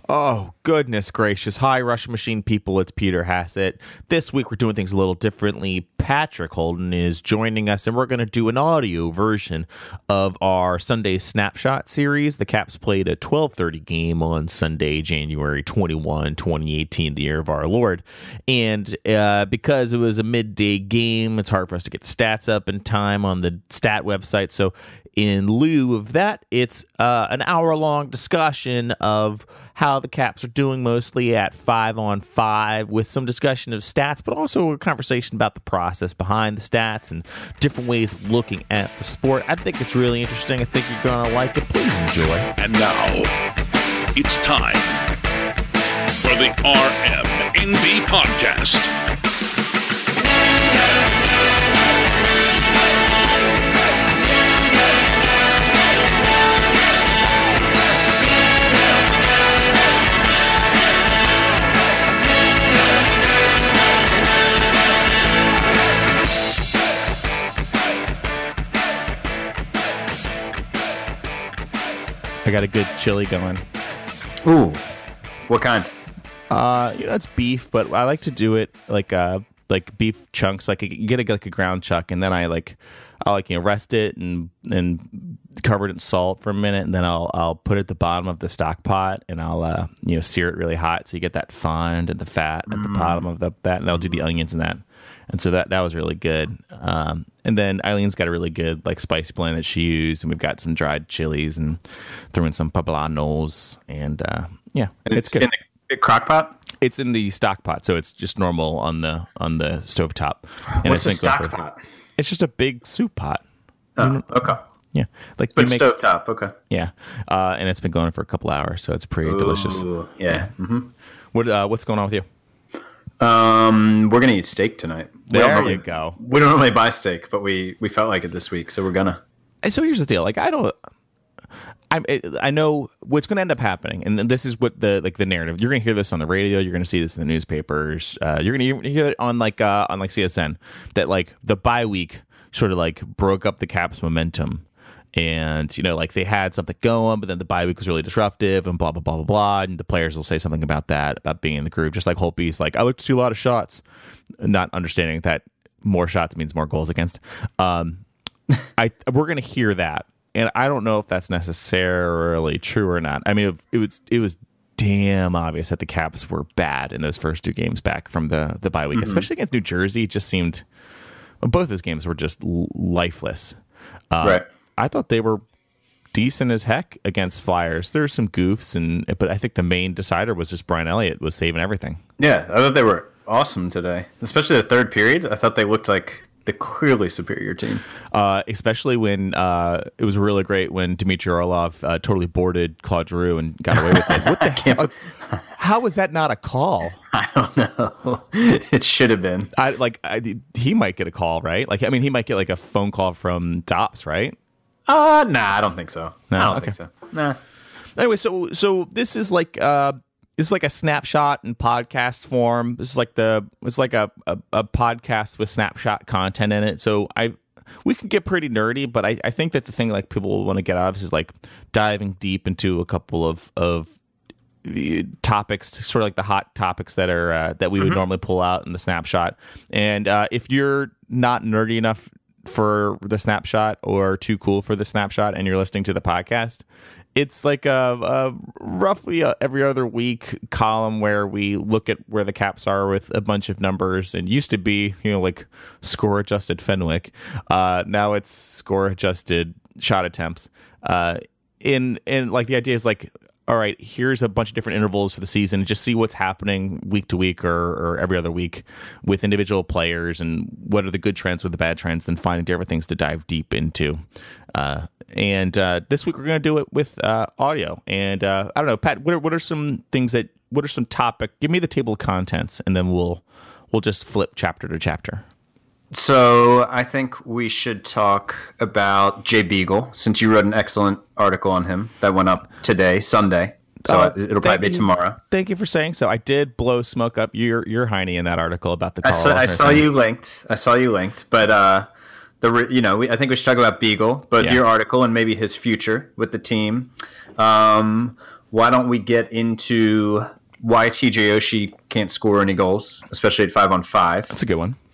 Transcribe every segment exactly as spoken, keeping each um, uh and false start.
Oh, goodness gracious. Hi, Rush Machine people. It's Peter Hassett. This week we're doing things a little differently. Patrick Holden is joining us, and we're going to do an audio version of our Sunday Snapshot series. The Caps played a twelve thirty game on Sunday, January twenty-first, twenty eighteen, the year of our Lord. And uh, because it was a midday game, it's hard for us to get the stats up in time on the stat website. So in lieu of that, it's uh, an hour-long discussion of how the Caps are doing mostly at five on five with some discussion of stats, but also a conversation about the process behind the stats and different ways of looking at the sport. I think it's really interesting. I think you're going to like it. Please enjoy. And now, it's time for the R M N B Podcast. I got a good chili going. Ooh, what kind? Uh, you know, it's beef, but I like to do it like uh, like beef chunks. Like you get a, like a ground chuck, and then I like I like you know rest it and and cover it in salt for a minute, and then I'll I'll put it at the bottom of the stock pot, and I'll uh, you know sear it really hot, so you get that fond and the fat at the mm. bottom of the that, and I'll do the onions in that. And so that, that was really good. Um, and then Eileen's got a really good like spicy blend that she used, and we've got some dried chilies and threw in some poblanos, and uh, yeah, and it's, it's good. In the crock pot? It's in the stock pot, so it's just normal on the on the stovetop. And What's it's a stock pot? It's just a big soup pot. Oh, you know? okay. Yeah, like but make, stovetop. Okay. Yeah, uh, and it's been going for a couple hours, so it's pretty Ooh, delicious. Yeah. Mm-hmm. What uh, what's going on with you? Um, we're gonna eat steak tonight. We There don't normally, you go. We don't normally buy steak, but we we felt like it this week, so we're gonna. And so here's the deal. Like I don't. I'm, I know what's going to end up happening, and this is what the like the narrative. You're going to hear this on the radio. You're going to see this in the newspapers. Uh, you're going to hear it on like uh, on like C S N that like the bye week sort of like broke up the Caps' momentum, and you know like they had something going, but then the bye week was really disruptive, and blah blah blah blah blah. And the players will say something about that, about being in the groove, just like Holtby's like I like to see a lot of shots, not understanding that more shots means more goals against. Um, I we're going to hear that. And I don't know if that's necessarily true or not. I mean, it, it was it was damn obvious that the Caps were bad in those first two games back from the, the bye week, mm-hmm. especially against New Jersey. It just seemed well, both those games were just lifeless. Uh, right. I thought they were decent as heck against Flyers. There's some goofs, and but I think the main decider was just Brian Elliott was saving everything. Yeah, I thought they were awesome today, especially the third period. I thought they looked like the clearly superior team. Uh, especially when uh, it was really great when Dmitry Orlov uh, totally boarded Claude Giroux and got away with it. What the hell? How was that not a call? I don't know. It should have been. I like. I, he might get a call, right? Like, I mean, he might get like a phone call from Dops, right? Uh nah, I don't think so. No? I don't Okay. think so. Nah. Anyway, so so this is like uh, this is like a snapshot in podcast form. This is like the it's like a, a, a podcast with snapshot content in it. So I we can get pretty nerdy, but I, I think that the thing like people want to get out of this is like diving deep into a couple of of topics, sort of like the hot topics that are uh, that we would mm-hmm. normally pull out in the snapshot. And uh, if you're not nerdy enough for the snapshot or too cool for the snapshot and you're listening to the podcast, it's like a, a roughly a every other week column where we look at where the Caps are with a bunch of numbers. And used to be, you know, like score adjusted Fenwick. Uh, now it's score adjusted shot attempts. Uh, in and like the idea is like, all right, here's a bunch of different intervals for the season and just see what's happening week to week or, or every other week with individual players and what are the good trends with the bad trends, then finding different things to dive deep into. Uh, and uh, this week we're going to do it with uh, audio. And uh, I don't know, Pat, what are, what are some things that, what are some topic? Give me the table of contents and then we'll we'll just flip chapter to chapter. So I think we should talk about Jay Beagle, since you wrote an excellent article on him that went up today, Sunday. So uh, it'll probably be tomorrow. Thank you for saying so. I did blow smoke up your your hiney in that article about the I call. saw, I saw you linked. I saw you linked. But uh, the you know we, I think we should talk about Beagle, both Yeah. your article and maybe his future with the team. Um, why don't we get into why T J Oshie can't score any goals, especially at five on five? That's a good one.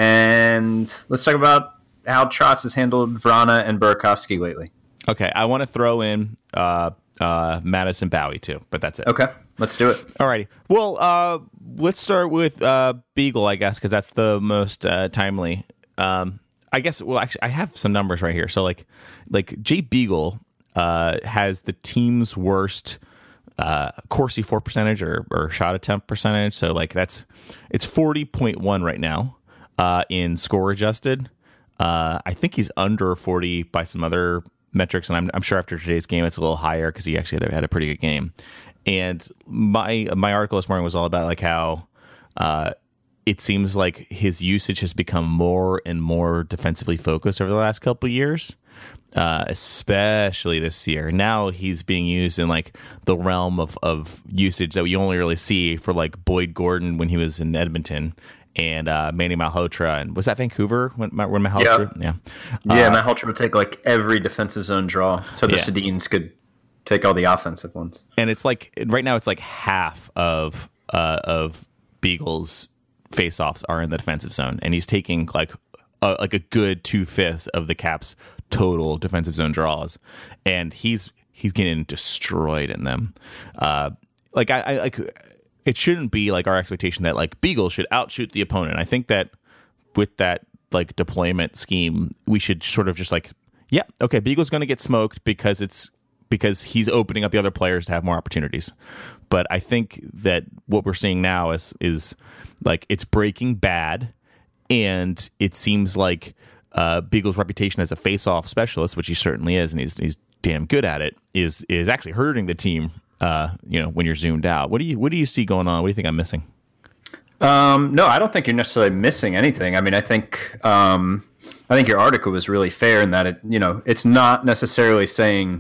And let's talk about how Trotz has handled Vrana and Burakovsky lately. Okay, I want to throw in uh, uh, Madison Bowie too, but that's it. Okay, let's do it. Alrighty. Well, uh, let's start with uh, Beagle, I guess, because that's the most uh, timely. Um, I guess. Well, actually, I have some numbers right here. So, like, like Jay Beagle uh, has the team's worst uh, Corsi for percentage or, or shot attempt percentage. So, like, that's it's forty point one right now uh, in score adjusted. Uh, I think he's under forty by some other metrics, and I'm, I'm sure after today's game it's a little higher because he actually had a, had a pretty good game. And my my article this morning was all about like how uh, it seems like his usage has become more and more defensively focused over the last couple of years, uh, especially this year. Now he's being used in like the realm of, of usage that we only really see for like Boyd Gordon when he was in Edmonton. And uh, Manny Malhotra, and was that Vancouver when, when Malhotra? Yeah, yeah. yeah Uh, Malhotra would take like every defensive zone draw, so the yeah. Sedins could take all the offensive ones. And it's like right now, it's like half of uh, of Beagle's faceoffs are in the defensive zone, and he's taking like a, like a good two fifths of the Caps' total defensive zone draws, and he's he's getting destroyed in them. Uh, like I, I like. It shouldn't be like our expectation that like Beagle should outshoot the opponent. I think that with that like deployment scheme, we should sort of just like, yeah, okay, Beagle's going to get smoked because it's because he's opening up the other players to have more opportunities. But I think that what we're seeing now is is like it's Breaking Bad, and it seems like uh, Beagle's reputation as a face-off specialist, which he certainly is, and he's he's damn good at it, is is actually hurting the team. Uh, you know, when you're zoomed out, what do you what do you see going on? What do you think I'm missing? Um, no, I don't think you're necessarily missing anything. I mean, I think um, I think your article was really fair in that it, you know, it's not necessarily saying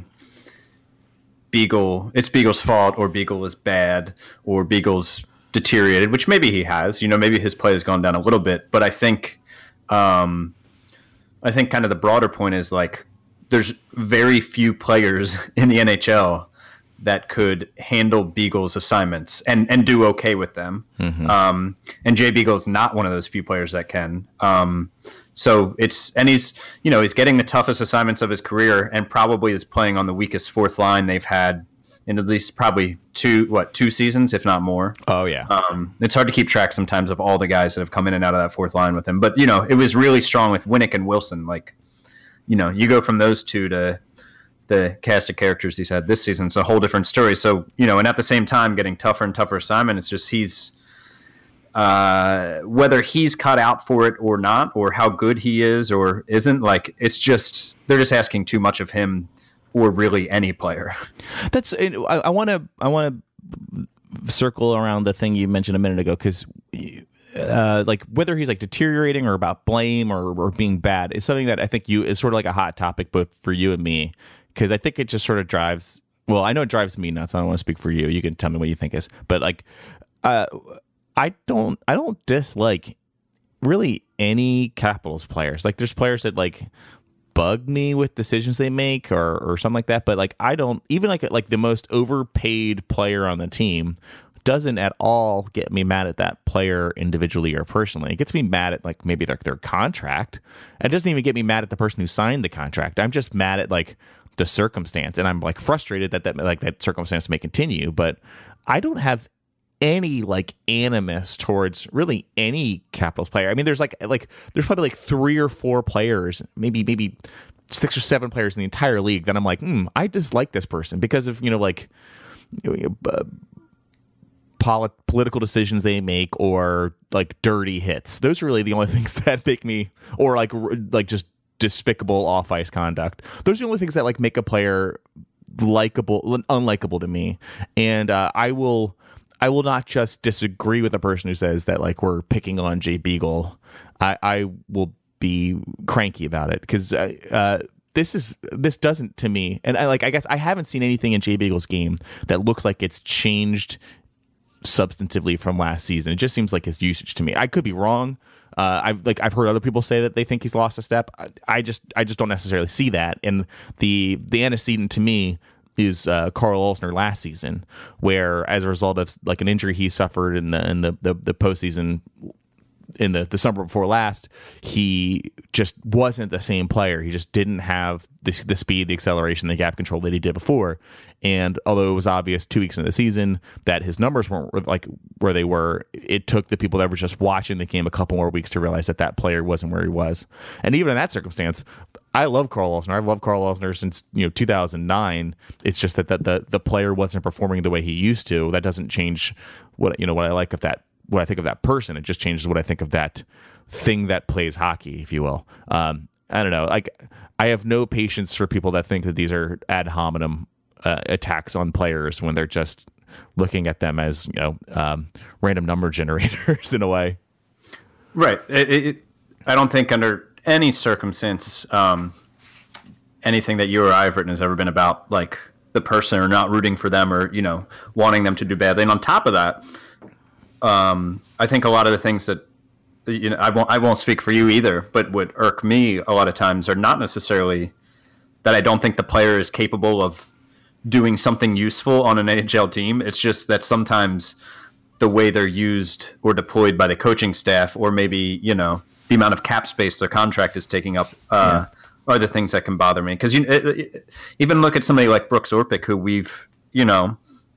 Beagle, it's Beagle's fault, or Beagle is bad, or Beagle's deteriorated, which maybe he has. You know, maybe his play has gone down a little bit, but I think, um, I think kind of the broader point is like there's very few players in the N H L that could handle Beagle's assignments and, and do okay with them. Mm-hmm. Um, and Jay Beagle's not one of those few players that can. Um, so it's, and he's, you know, he's getting the toughest assignments of his career and probably is playing on the weakest fourth line they've had in at least probably two, what, two seasons, if not more. Oh yeah. Um, it's hard to keep track sometimes of all the guys that have come in and out of that fourth line with him, but you know, it was really strong with Winnick and Wilson. Like, you know, you go from those two to the cast of characters he's had this season. It's a whole different story. So, you know, and at the same time getting tougher and tougher assignment, it's just he's uh, whether he's cut out for it or not, or how good he is or isn't, like it's just they're just asking too much of him or really any player. That's I want to I want to circle around the thing you mentioned a minute ago, because uh, like whether he's like deteriorating or about blame or, or being bad is something that I think you is sort of like a hot topic both for you and me. Because I think it just sort of drives. Well, I know it drives me nuts. I don't want to speak for you. You can tell me what you think is. But like, uh, I don't. I don't dislike really any Capitals players. Like, there's players that like bug me with decisions they make or or something like that. But like, I don't even like like the most overpaid player on the team doesn't at all get me mad at that player individually or personally. It gets me mad at like maybe their their contract. It doesn't even get me mad at the person who signed the contract. I'm just mad at like the circumstance, and I'm like frustrated that that like that circumstance may continue, but I don't have any like animus towards really any Capitals player. I mean, there's like like there's probably like three or four players, maybe maybe six or seven players in the entire league that I'm like, hmm, I dislike this person because of, you know, like you know, uh, polit- political decisions they make or like dirty hits. Those are really the only things that make me, or like like just despicable off ice conduct. Those are the only things that like make a player likable, unlikable to me. And uh, I will, I will not just disagree with a person who says that like we're picking on Jay Beagle. I, I will be cranky about it because uh, uh, this is this doesn't to me. And I like I guess I haven't seen anything in Jay Beagle's game that looks like it's changed substantively from last season. It just seems like his usage to me. I could be wrong. Uh, I've like I've heard other people say that they think he's lost a step. I, I just I just don't necessarily see that. And the the antecedent to me is uh, Carl Olsner last season, where as a result of like an injury he suffered in the in the the, the postseason in the, the summer before last, he just wasn't the same player. He just didn't have the, the speed, the acceleration, the gap control that he did before. And although it was obvious two weeks into the season that his numbers weren't like where they were, it took the people that were just watching the game a couple more weeks to realize that that player wasn't where he was. And even in that circumstance, I love Carl Olsner. I've loved Carl Olsner since you know two thousand nine. It's just that the, the the player wasn't performing the way he used to. That doesn't change what you know what I like of that. What I think of that person. It just changes what I think of that thing that plays hockey, if you will. Um, I don't know. Like, I have no patience for people that think that these are ad hominem uh, attacks on players when they're just looking at them as, you know, um, random number generators in a way. Right. It, it, I don't think under any circumstance, um, anything that you or I have written has ever been about like the person or not rooting for them or, you know, wanting them to do badly. And on top of that, Um, I think a lot of the things that, you know, I won't, I won't speak for you either, but would irk me a lot of times are not necessarily that I don't think the player is capable of doing something useful on an N H L team. It's just that sometimes the way they're used or deployed by the coaching staff, or maybe, you know, the amount of cap space their contract is taking up, uh, yeah. are the things that can bother me. Because you it, it, even look at somebody like Brooks Orpik, who we've, you know,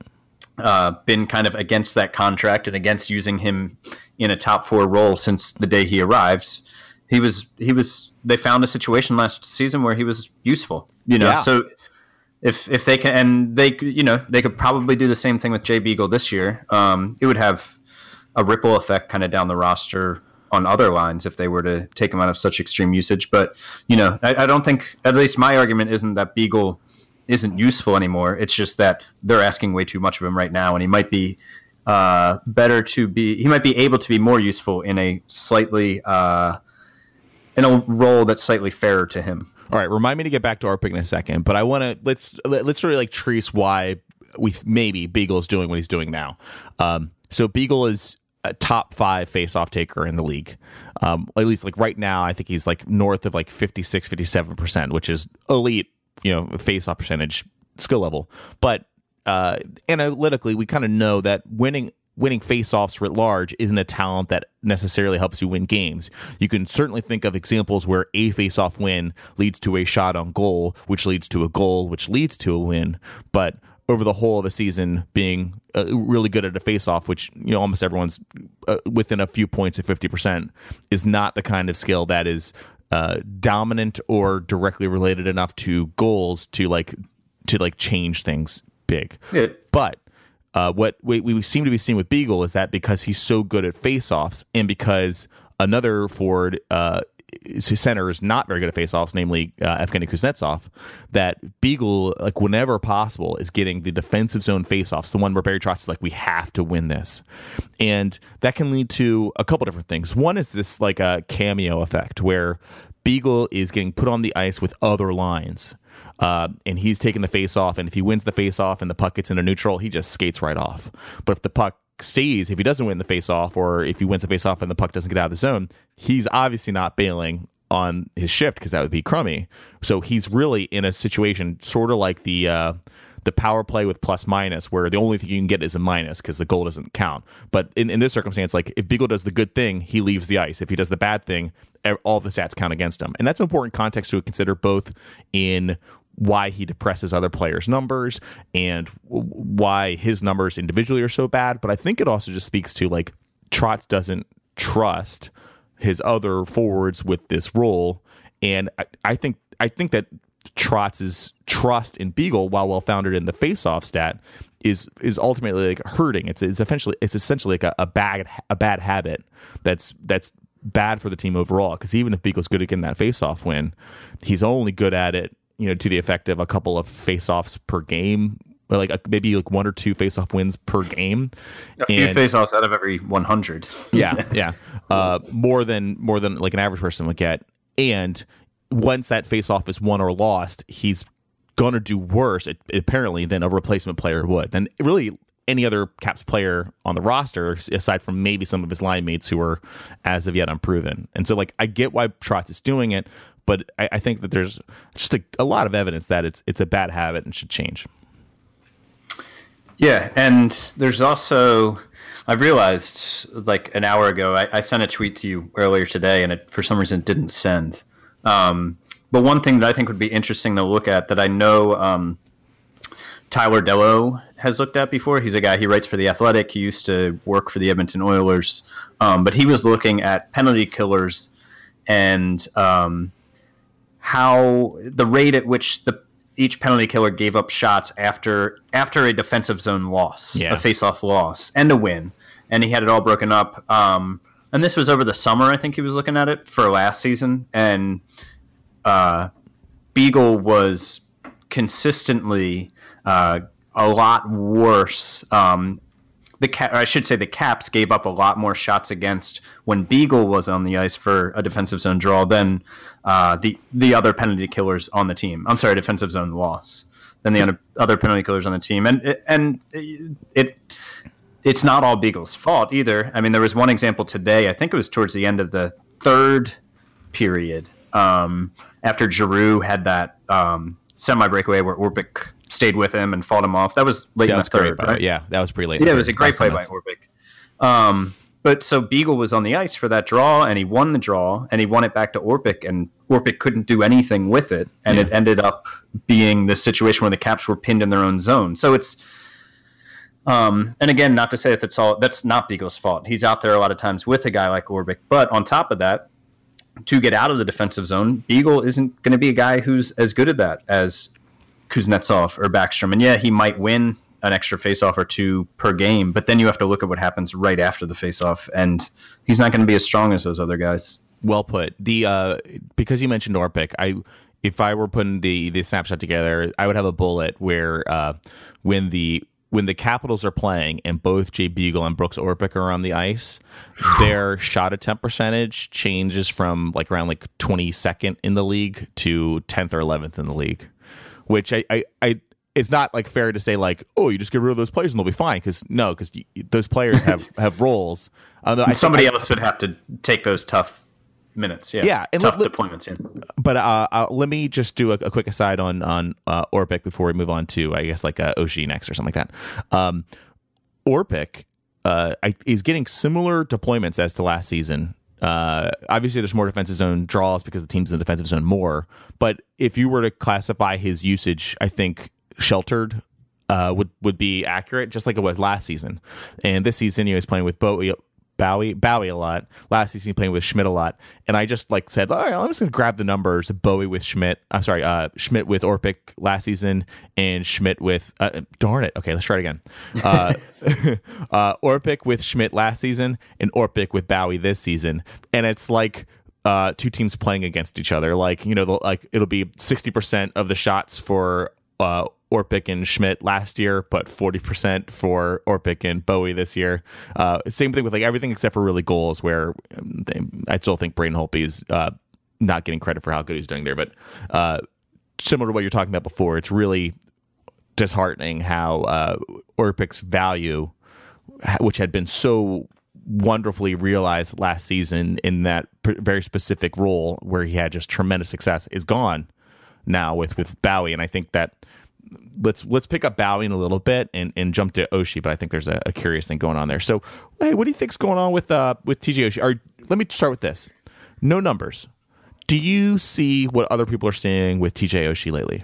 Uh, been kind of against that contract and against using him in a top four role since the day he arrived. He was, he was, they found a situation last season where he was useful, you know? Yeah. So if, if they can, and they, you know, they could probably do the same thing with Jay Beagle this year. Um, it would have a ripple effect kind of down the roster on other lines if they were to take him out of such extreme usage. But, you know, I, I don't think, at least my argument isn't that Beagle isn't useful anymore. It's just that they're asking way too much of him right now, and he might be uh, better to be. He might be able to be more useful in a slightly uh, in a role that's slightly fairer to him. All right, remind me to get back to Orpik in a second, but I want to let's let's sort of like trace why we maybe Beagle is doing what he's doing now. Um, so Beagle is a top five face-off taker in the league. Um, at least like right now, I think he's like north of like fifty-six, fifty-seven percent, which is elite. You know, face-off percentage, skill level. But uh, analytically, we kind of know that winning winning face-offs writ large isn't a talent that necessarily helps you win games. You can certainly think of examples where a face-off win leads to a shot on goal, which leads to a goal, which leads to a win. But over the whole of a season, being uh, really good at a face-off, which you know almost everyone's uh, within a few points of fifty percent, is not the kind of skill that is Uh, dominant or directly related enough to goals to like to like change things big. Yeah. But uh, what we, we seem to be seeing with Beagle is that because he's so good at face-offs, and because another forward uh, center is not very good at face-offs, namely uh, Evgeny Kuznetsov, that Beagle, like whenever possible, is getting the defensive zone face-offs, the one where Barry Trotz is like, we have to win this. And that can lead to a couple different things. One is this like a cameo effect where Beagle is getting put on the ice with other lines. Uh, and he's taking the face-off, and if he wins the face-off and the puck gets into neutral, he just skates right off. But if the puck stays, if he doesn't win the face-off, or if he wins the face-off and the puck doesn't get out of the zone, he's obviously not bailing on his shift because that would be crummy. So he's really in a situation sort of like the uh, the power play with plus minus, where the only thing you can get is a minus because the goal doesn't count. But in, in this circumstance, like if Beagle does the good thing, he leaves the ice. If he does the bad thing, all the stats count against him. And that's an important context to consider, both in why he depresses other players' numbers and why his numbers individually are so bad. But I think it also just speaks to like Trotz doesn't trust his other forwards with this role. And I, I think I think that Trotz's trust in Beagle, while well founded in the face-off stat, is is ultimately like hurting. It's it's essentially it's essentially like a, a bad a bad habit that's that's bad for the team overall. Because even if Beagle's good at getting that face-off win, he's only good at it, you know, to the effect of a couple of face-offs per game, or like a, maybe like one or two face-off wins per game. A few and, face-offs out of every one hundred. yeah, yeah, uh, more than more than like an average person would get. And once that face-off is won or lost, he's going to do worse, apparently, than a replacement player would. Than really any other Caps player on the roster, aside from maybe some of his line mates who are as of yet unproven. And so, like, I get why Trotz is doing it, but I, I think that there's just a, a lot of evidence that it's it's a bad habit and should change. Yeah, and there's also, I realized like an hour ago, I, I sent a tweet to you earlier today, and it for some reason didn't send. Um, but one thing that I think would be interesting to look at that I know um, Tyler Dellow has looked at before. He's a guy, he writes for The Athletic. He used to work for the Edmonton Oilers. Um, but he was looking at penalty killers and um, how the rate at which the each penalty killer gave up shots after after a defensive zone loss, yeah. a face-off loss, and a win. And he had it all broken up. Um, and this was over the summer, I think he was looking at it, for last season. And uh, Beagle was consistently uh, a lot worse. Um, the Cap, I should say the Caps gave up a lot more shots against when Beagle was on the ice for a defensive zone draw than uh, the the other penalty killers on the team. I'm sorry, defensive zone loss than the other, other penalty killers on the team. And and it, it it's not all Beagle's fault either. I mean, there was one example today. I think it was towards the end of the third period um, after Giroux had that um, semi breakaway where Orpik stayed with him and fought him off. That was late that in was the third, great, right? Yeah, that was pretty late. Yeah, it was a great play by Orpik. Um, but so Beagle was on the ice for that draw, and he won the draw, and he won it back to Orpik, and Orpik couldn't do anything with it, and yeah. it ended up being this situation where the Caps were pinned in their own zone. So it's, um, and again, not to say that that's all, that's not Beagle's fault. He's out there a lot of times with a guy like Orpik, but on top of that, to get out of the defensive zone, Beagle isn't going to be a guy who's as good at that as Kuznetsov or Backstrom. And yeah, he might win an extra faceoff or two per game, but then you have to look at what happens right after the faceoff, and he's not going to be as strong as those other guys. Well put. The uh, because you mentioned Orpik, I if I were putting the the snapshot together, I would have a bullet where uh, when the when the Capitals are playing and both Jay Beagle and Brooks Orpik are on the ice, their shot attempt percentage changes from like around like twenty-second in the league to tenth or eleventh in the league. Which I, I, I, it's not like fair to say like, oh, you just get rid of those players and they'll be fine. Because no, because those players have, have roles. Although I somebody I, else would have to take those tough minutes. Yeah, yeah, and tough let, deployments. Yeah. But uh, uh, let me just do a, a quick aside on on uh, Orpik before we move on to I guess like uh, Oshie next or something like that. Um, Orpik uh, I, is getting similar deployments as to last season. Uh, obviously, there's more defensive zone draws because the team's in the defensive zone more. But if you were to classify his usage, I think sheltered uh, would would be accurate, just like it was last season. And this season, he was playing with Bowie, Bowie, Bowie a lot. Last season, he playing with Schmidt a lot. And I just like said, all right, I'm just gonna grab the numbers: Bowie with Schmidt. I'm sorry, uh, Schmidt with Orpik last season, and Schmidt with uh, darn it. Okay, let's try it again. Uh, uh, Orpik with Schmidt last season, and Orpik with Bowie this season, and it's like uh, two teams playing against each other. Like you know, like it'll be sixty percent of the shots for uh, Orpik and Schmidt last year, but forty percent for Orpik and Bowie this year. Uh, same thing with like everything except for really goals, where they, I still think Braden Holtby is uh, not getting credit for how good he's doing there. But uh, similar to what you're talking about before, it's really disheartening how uh, Orpik's value, which had been so wonderfully realized last season in that very specific role where he had just tremendous success, is gone now with, with Bowie. And I think that let's let's pick up Bowie in a little bit and, and jump to Oshie, but I think there's a, a curious thing going on there. So, hey, what do you think's going on with uh with T J Oshie? Or let me start with this: no numbers. Do you see what other people are seeing with T J Oshie lately?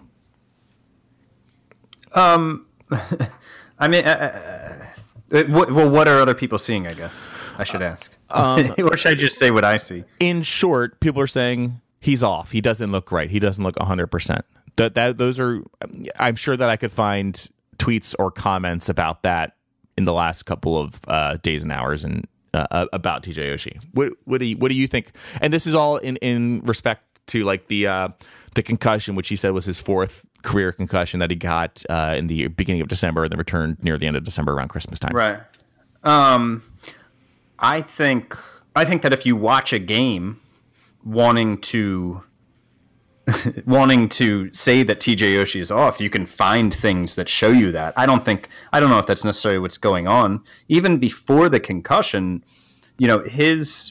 Um, I mean, uh, uh, what, well, what are other people seeing? I guess I should ask, um, or should I just say what I see? In short, people are saying he's off. He doesn't look right. He doesn't look one hundred percent. That that those are. I'm sure that I could find tweets or comments about that in the last couple of uh, days and hours and uh, about T J Oshie. What what do you what do you think? And this is all in, in respect to like the uh, the concussion, which he said was his fourth career concussion that he got uh, in the beginning of December and then returned near the end of December around Christmas time. Right. Um, I think I think that if you watch a game wanting to. wanting to say that T J Oshie is off, you can find things that show you that. I don't think, I don't know if that's necessarily what's going on. Even before the concussion, you know, his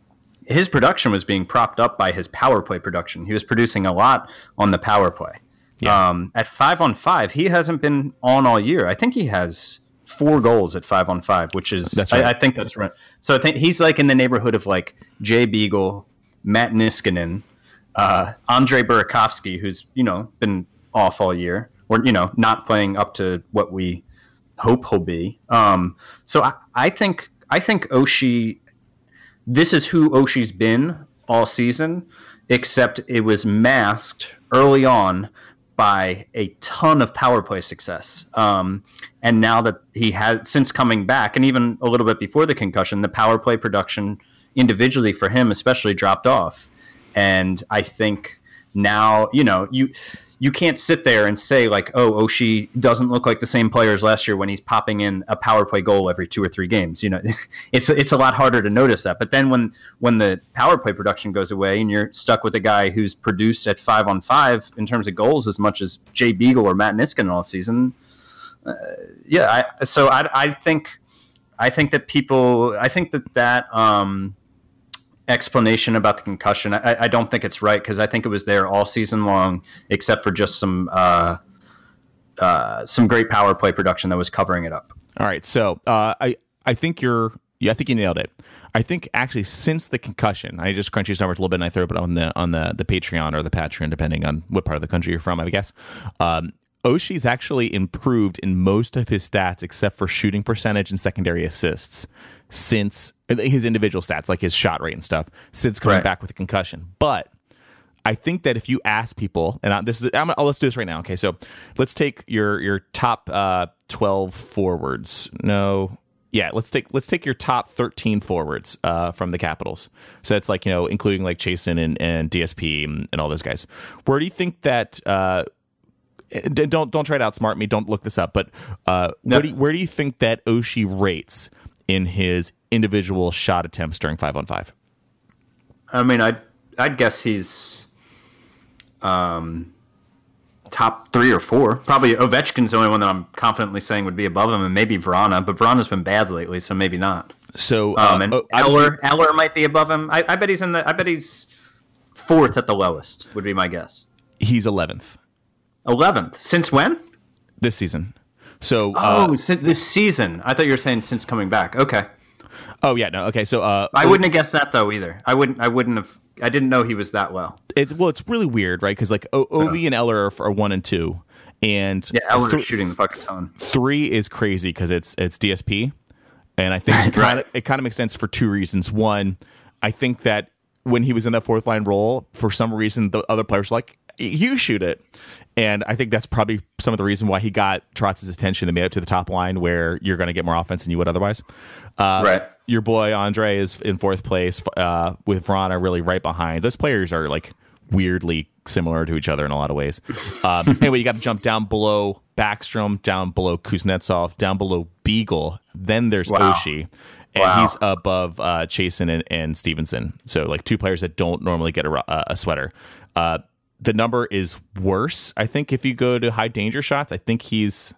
his production was being propped up by his power play production. He was producing a lot on the power play. Yeah. Um, at five on five, he hasn't been on all year. I think he has four goals at five on five, which is That's right. I, I think that's right. So I think he's like in the neighborhood of like Jay Beagle, Matt Niskanen, uh, Andre Burakovsky, who's you know been off all year, or you know not playing up to what we hope he'll be. Um, so I, I think I think Oshie. This is who Oshie's been all season, except it was masked early on by a ton of power play success. Um, and now that he had, since coming back, and even a little bit before the concussion, the power play production individually for him especially dropped off. And I think now, you know, you you can't sit there and say like, oh, Oshie doesn't look like the same player as last year when he's popping in a power play goal every two or three games. You know, it's it's a lot harder to notice that. But then when when the power play production goes away and you're stuck with a guy who's produced at five on five in terms of goals as much as Jay Beagle or Matt Niskanen all season, uh, yeah. I, so I I think I think that people I think that that. Um, explanation about the concussion, I, I don't think it's right because I think it was there all season long, except for just some uh, uh, some great power play production that was covering it up. All right, so uh, I I think you're yeah I think you nailed it. I think actually since the concussion, I just crunched these numbers a little bit and I throw it on the on the the Patreon or the Patreon depending on what part of the country you're from, I guess. Um, Oshie's actually improved in most of his stats except for shooting percentage and secondary assists since his individual stats, like his shot rate and stuff, since coming Right. back with a concussion. But I think that if you ask people, and I, this is, I'm, oh, let's do this right now. Okay, so let's take your your top uh, twelve forwards. No, yeah, let's take let's take your top thirteen forwards uh, from the Capitals. So that's like you know, including like Chasen and, and D S P and, and all those guys. Where do you think that? Uh, don't don't try to outsmart me. Don't look this up. But uh, No. where do you, where do you think that Oshie rates in his individual shot attempts during five on five? I mean, I'd I'd guess he's um, top three or four. Probably Ovechkin's the only one that I'm confidently saying would be above him, and maybe Vrana. But Vrana's been bad lately, so maybe not. So uh, Um, and oh, obviously- Eller Eller might be above him. I, I bet he's in the. I bet he's fourth at the lowest. Would be my guess. he's eleventh Eleventh. Since when? this season. So Oh, uh, since this season. I thought you were saying since coming back. Okay. oh yeah, no, okay. So uh, I wouldn't have guessed that though either. I wouldn't. I wouldn't have. I didn't know he was that low. It's well, it's really weird, right? Because like o- Ovi and Eller are, are one and two, and Yeah, Eller's th- shooting the puck a ton. three is crazy because it's it's D S P, and I think it kind of it kind of makes sense for two reasons. One, I think that when he was in that fourth line role, for some reason the other players were like, you shoot it. And I think that's probably some of the reason why he got Trotz's attention. They made it to the top line where you're going to get more offense than you would otherwise. Uh, Right. Your boy Andre is in fourth place uh, with Vrana really right behind. Those players are like weirdly similar to each other in a lot of ways. Um, anyway, you got to jump down below Backstrom, down below Kuznetsov, down below Beagle. Then there's Wow. Oshie. And Wow. he's above uh, Chasen and, and Stevenson. So like two players that don't normally get a, a sweater. Uh, the number is worse, I think, if you go to high danger shots. I think he's...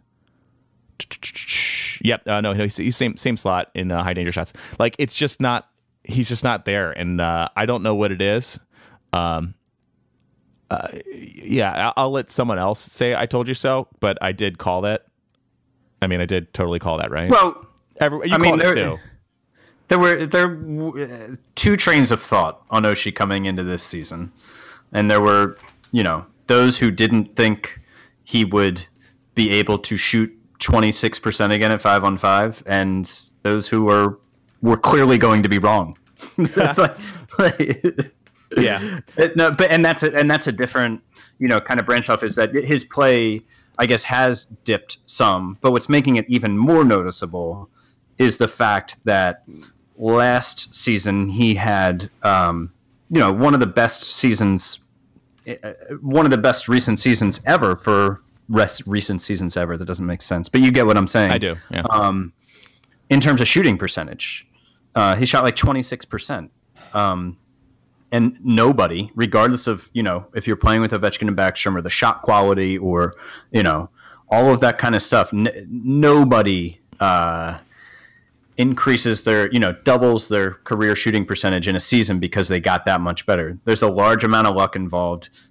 Yep, uh, no, he's, he's same same slot in uh, high danger shots. Like, it's just not... He's just not there, and uh, I don't know what it is. Um, uh, yeah, I'll, I'll let someone else say I told you so, but I did call that. I mean, I did totally call that, right? Well, Every, you I mean, called it there- too. there were there were two trains of thought on Oshie coming into this season, and there were you know those who didn't think he would be able to shoot twenty-six percent again at five on five, and those who were were clearly going to be wrong. Like- like- Yeah. It- no, but and that's a, and that's a different, you know, kind of branch off is that his play, I guess, has dipped some. But what's making it even more noticeable is the fact that last season he had, um, you know, one of the best seasons, uh, one of the best recent seasons ever for rest, recent seasons ever. That doesn't make sense, but you get what I'm saying. I do, yeah. Um, in terms of shooting percentage, uh, he shot like twenty-six percent. Um, And nobody, regardless of, you know, if you're playing with Ovechkin and Backstrom or the shot quality or, you know, all of that kind of stuff, n- nobody uh, increases their, you know, doubles their career shooting percentage in a season because they got that much better. There's a large amount of luck involved.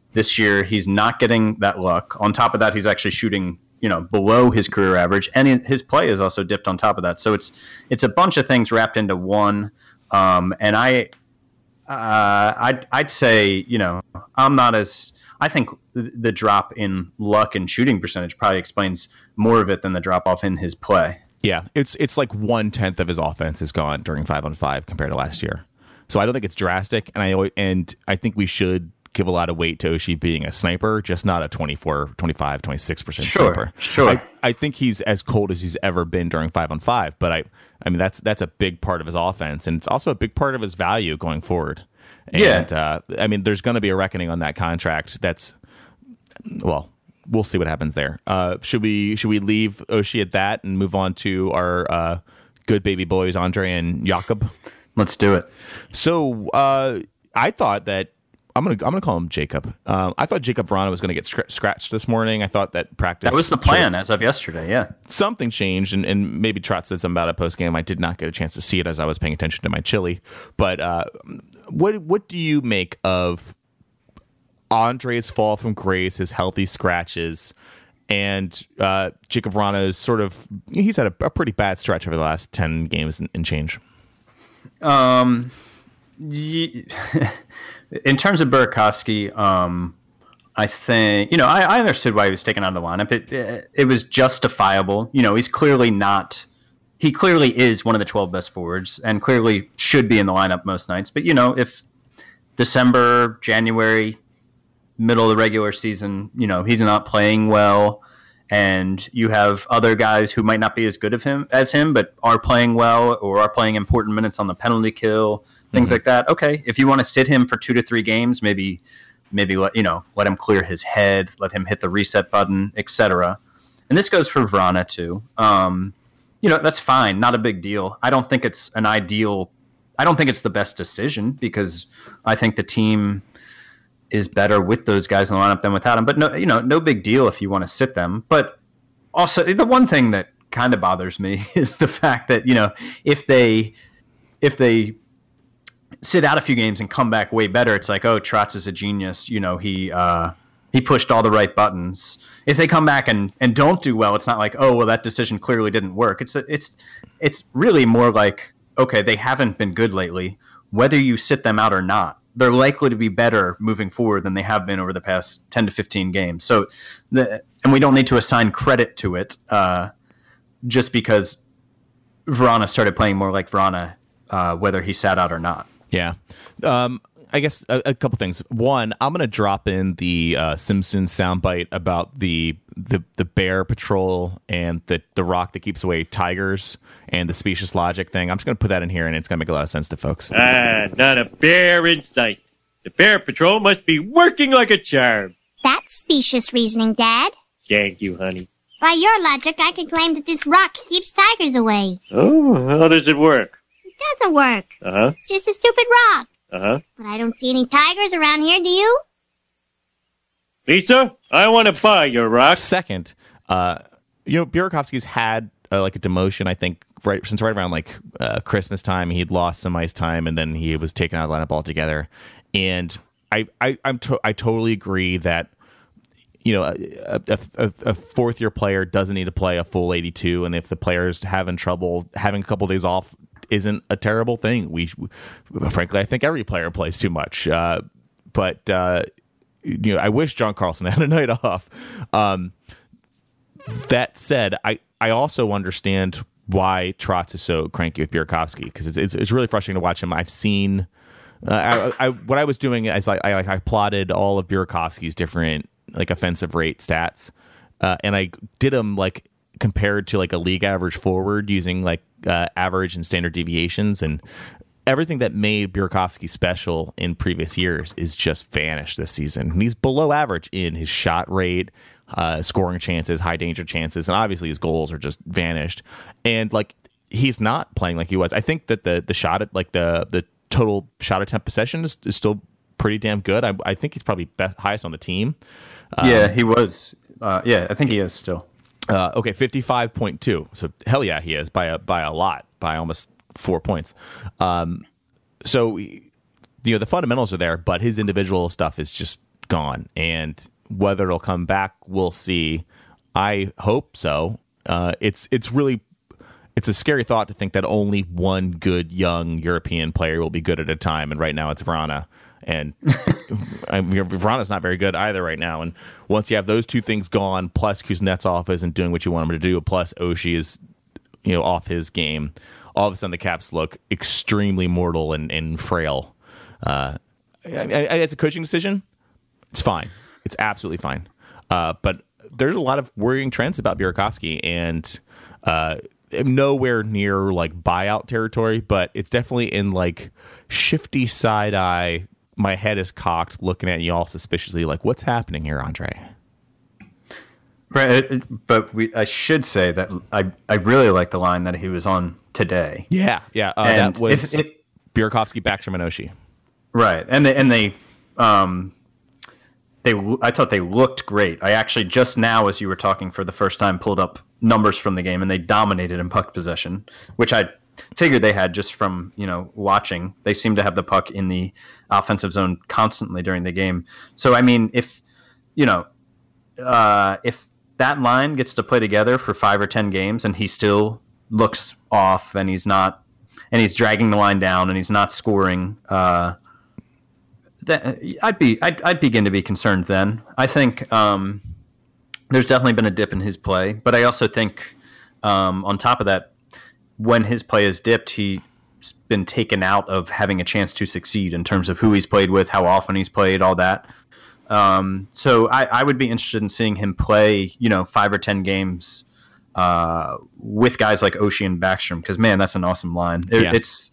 This year, he's not getting that luck. On top of that, he's actually shooting, you know, below his career average, and his play is also dipped on top of that. So it's it's a bunch of things wrapped into one. Um, and I, uh, I'd I'd say, you know, I'm not as I think the drop in luck and shooting percentage probably explains more of it than the drop off in his play. Yeah, it's it's like one tenth of his offense is gone during five on five compared to last year. So I don't think it's drastic, and I and I think we should give a lot of weight to Oshie being a sniper, just not a twenty-four, twenty-five, twenty-six percent sure, sniper. Sure, I, I think he's as cold as he's ever been during five on five, but I I mean that's that's a big part of his offense, and it's also a big part of his value going forward. And yeah. uh, I mean, there's going to be a reckoning on that contract. That's well. We'll see what happens there. Uh, should we should we leave Oshie at that and move on to our uh, good baby boys, Andre and Jakob? Let's do it. So uh, I thought that I'm gonna I'm gonna call him Jacob. Um, I thought Jacob Vrana was gonna get scr- scratched this morning. I thought that practice that was the plan as of yesterday. Yeah, something changed, and, and maybe Trot said something about it post game. I did not get a chance to see it as I was paying attention to my chili. But uh, what what do you make of Andre's fall from grace, his healthy scratches, and uh, Jacob Vrana's sort of he's had a, a pretty bad stretch over the last ten games and, and change. Um, in terms of Burakovsky, um, I think you know I, I understood why he was taken out of the lineup. It, it it was justifiable. You know, he's clearly not. He clearly is one of the twelve best forwards, and clearly should be in the lineup most nights. But you know, if December, January, middle of the regular season, you know, he's not playing well, and you have other guys who might not be as good of him as him, but are playing well or are playing important minutes on the penalty kill, things mm-hmm. like that. Okay, if you want to sit him for two to three games, maybe, maybe let you know, let him clear his head, let him hit the reset button, et cetera. And this goes for Vrana too. Um, you know, that's fine, not a big deal. I don't think it's an ideal. I don't think it's the best decision because I think the team is better with those guys in the lineup than without them. But no, you know, no big deal if you want to sit them. But also, the one thing that kind of bothers me is the fact that you know, if they if they sit out a few games and come back way better, it's like, oh, Trotz is a genius. You know, he uh, he pushed all the right buttons. If they come back and, and don't do well, it's not like, oh, well, that decision clearly didn't work. It's it's it's really more like, okay, they haven't been good lately. Whether you sit them out or not, they're likely to be better moving forward than they have been over the past ten to fifteen games. So, the, and we don't need to assign credit to it uh, just because Vrana started playing more like Vrana, uh, whether he sat out or not. Yeah. Um, I guess a, a couple things. One, I'm going to drop in the uh, Simpsons soundbite about the, the the bear patrol and the, the rock that keeps away tigers and the specious logic thing. I'm just going to put that in here, and it's going to make a lot of sense to folks. Ah, not a bear in sight. The bear patrol must be working like a charm. That's specious reasoning, Dad. Thank you, honey. By your logic, I could claim that this rock keeps tigers away. Oh, how does it work? It doesn't work. Uh-huh. It's just a stupid rock. Uh-huh. But I don't see any tigers around here, do you? Lisa, I want to buy your rock. Second, uh, you know, Burakovsky's had uh, like a demotion, I think, right since right around like uh, Christmas time. He'd lost some ice time, and then he was taken out of the lineup altogether. And I, I, I'm to- I totally agree that, you know, a, a, a, a fourth year player doesn't need to play a full eighty-two, and if the player's having trouble, having a couple of days off isn't a terrible thing. We, frankly, I think every player plays too much. Uh, but uh, you know, I wish John Carlson had a night off. Um, that said, I, I also understand why Trotz is so cranky with Burakovsky, because it's, it's it's really frustrating to watch him. I've seen uh, I, I what I was doing is like I, I plotted all of Burakovsky's different like offensive rate stats, uh, and I did them like compared to like a league average forward using like uh, average and standard deviations, and everything that made Burakovsky special in previous years is just vanished this season. He's below average in his shot rate, uh, scoring chances, high danger chances, and obviously his goals are just vanished. And like he's not playing like he was. I think that the the shot at like the the total shot attempt possession is, is still pretty damn good. I, I think he's probably best, highest on the team. Um, yeah, he was. Uh, yeah, I think he is still. Uh, okay, fifty-five point two. So hell yeah, he is by a by a lot, by almost four points. Um, so you know the fundamentals are there, but his individual stuff is just gone, and whether it'll come back, we'll see. I hope so. Uh, it's it's really it's a scary thought to think that only one good young European player will be good at a time, and right now it's Vrana, and I mean, Vrana's not very good either right now. And once you have those two things gone, plus Kuznetsov isn't doing what you want him to do, plus Oshie is you know off his game, all of a sudden the Caps look extremely mortal and, and frail. Uh, I, I, as a coaching decision, it's fine. It's absolutely fine. Uh, but there's a lot of worrying trends about Burakovsky, and uh, nowhere near like buyout territory, but it's definitely in like shifty side eye. My head is cocked, looking at you all suspiciously, like, what's happening here, Andre? Right, but we, I should say that I, I really like the line that he was on today. Yeah, yeah, uh, And that was if- if- Burakovsky, Backstrom, and Oshie. Right, and they, and they, um, they, I thought they looked great. I actually just now, as you were talking for the first time, pulled up numbers from the game, and they dominated in puck possession, which I figured they had just from you know watching. They seemed to have the puck in the offensive zone constantly during the game. So I mean, if you know, uh, if that line gets to play together for five or ten games, and he still looks off, and he's not, and he's dragging the line down, and he's not scoring. Uh, That, I'd be I'd, I'd begin to be concerned then. I think um, there's definitely been a dip in his play, but I also think um, on top of that, when his play has dipped, he's been taken out of having a chance to succeed in terms of who he's played with, how often he's played, all that. Um, so I, I would be interested in seeing him play, you know, five or ten games uh, with guys like Oshie and Backstrom, because man, that's an awesome line. It, Yeah. It's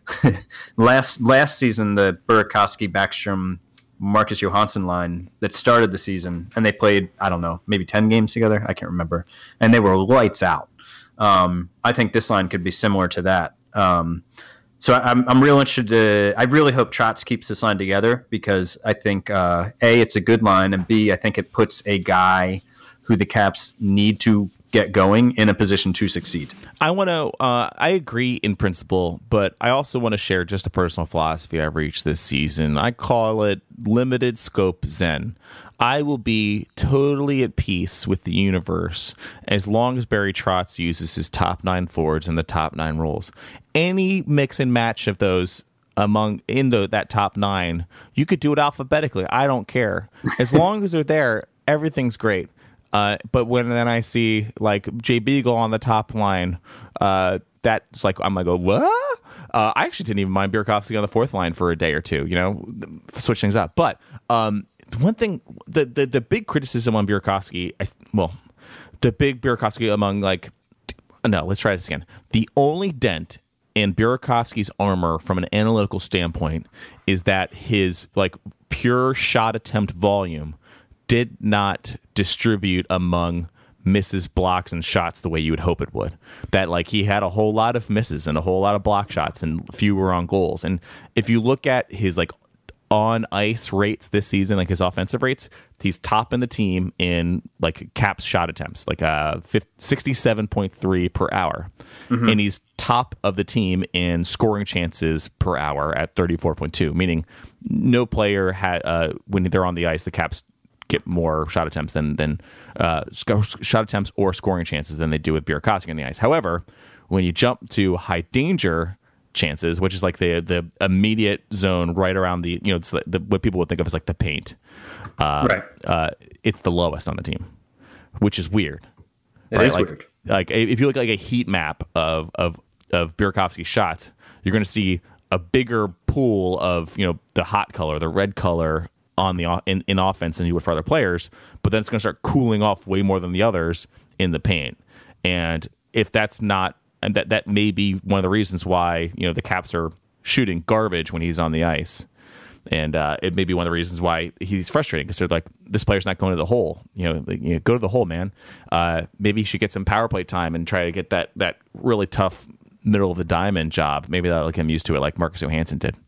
last last season, the Burakovsky, Backstrom, Marcus Johansson line that started the season, and they played, I don't know, maybe ten games together. I can't remember. And they were lights out. Um, I think this line could be similar to that. Um, so I'm I'm real interested to. I really hope Trotz keeps this line together, because I think uh, A, it's a good line, and B, I think it puts a guy who the Caps need to get going in a position to succeed. I want to. Uh, I agree in principle, but I also want to share just a personal philosophy I've reached this season. I call it limited scope Zen. I will be totally at peace with the universe as long as Barry Trotz uses his top nine forwards and the top nine roles. Any mix and match of those among in the that top nine, you could do it alphabetically. I don't care, as long as they're there. Everything's great. Uh, but when then I see like Jay Beagle on the top line, uh, that's like I'm like, what? Uh, I actually didn't even mind Burakovsky on the fourth line for a day or two. You know, switch things up. But um, one thing, the, the the big criticism on Burakovsky, I, well, the big Burakovsky among like, no, let's try this again. The only dent in Burakovsky's armor from an analytical standpoint is that his like pure shot attempt volume did not distribute among misses, blocks, and shots the way you would hope it would. That like he had a whole lot of misses and a whole lot of block shots and fewer on goals. And if you look at his like on ice rates this season, like his offensive rates, he's top in the team in like Caps shot attempts, like uh sixty-seven point three per hour. Mm-hmm. And he's top of the team in scoring chances per hour at thirty-four point two, meaning no player had uh when they're on the ice, the Caps get more shot attempts than than uh, shot attempts or scoring chances than they do with Burakovsky on the ice. However, when you jump to high danger chances, which is like the the immediate zone right around the you know it's the, the, what people would think of as like the paint, uh, Right. Uh, it's the lowest on the team, which is weird. It right? is like, weird. Like if you look at like a heat map of of of Burakovsky's shots, you're going to see a bigger pool of you know the hot color, the red color on the in, in offense than you would for other players, but then it's going to start cooling off way more than the others in the paint. And if that's not, and that that may be one of the reasons why you know the Caps are shooting garbage when he's on the ice, and uh, it may be one of the reasons why he's frustrating because they're like, this player's not going to the hole. You know, like, you know go to the hole, man. Uh, maybe he should get some power play time and try to get that that really tough middle of the diamond job. Maybe that'll get him used to it, like Marcus Johansson did.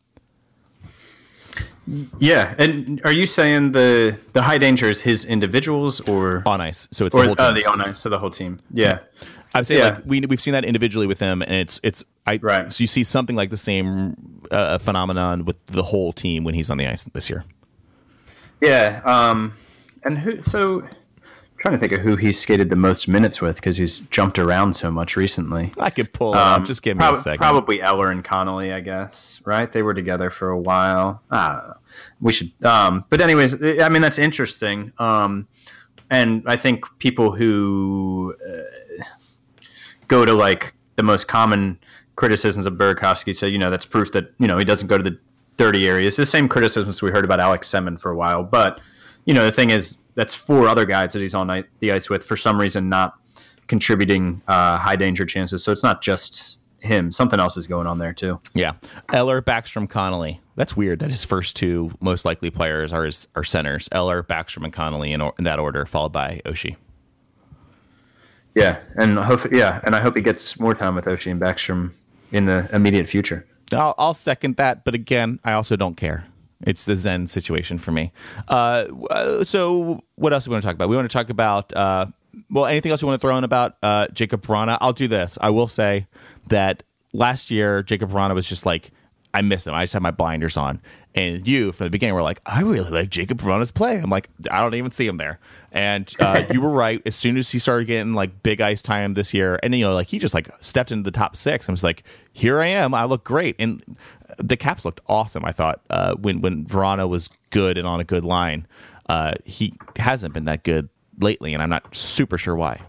Yeah, and are you saying the the high danger is his individuals or On ice, so it's or the whole uh, team. the on ice to the whole team? Yeah, I'd say Yeah. like we we've seen that individually with him, and it's it's I Right. so you see something like the same uh, phenomenon with the whole team when he's on the ice this year. Yeah. Um, and who? So, trying to think of who he skated the most minutes with because he's jumped around so much recently. I could pull it Um, up. Just give me prob- a second. Probably Eller and Connolly, I guess. Right? They were together for a while. I don't know. We should. Um, but anyways, I mean that's interesting. Um, and I think people who uh, go to like the most common criticisms of Burakovsky say, you know, that's proof that you know he doesn't go to the dirty areas. The same criticisms we heard about Alex Semin for a while, but you know the thing is that's four other guys that he's on the ice with for some reason not contributing uh, high danger chances. So it's not just him. Something else is going on there too. Yeah, Eller, Backstrom, Connolly. That's weird that his first two most likely players are his are centers: Eller, Backstrom, and Connolly in, or, in that order, followed by Oshie. Yeah, and hope yeah, and I hope he gets more time with Oshie and Backstrom in the immediate future. I'll, I'll second that, but again, I also don't care. It's the Zen situation for me. Uh, so what else do we want to talk about? We want to talk about, uh, well, anything else you want to throw in about uh, Jacob Vrana? I'll do this. I will say that last year, Jacob Vrana was just like, I missed him. I just had my blinders on. And you, from the beginning, were like, I really like Jacob Vrana's play. I'm like, I don't even see him there. And uh, you were right. As soon as he started getting like big ice time this year, and you know, like he just like stepped into the top six. I was like, here I am. I look great. And the Caps looked awesome, I thought, uh, when, when Vrana was good and on a good line. Uh, he hasn't been that good lately, and I'm not super sure why.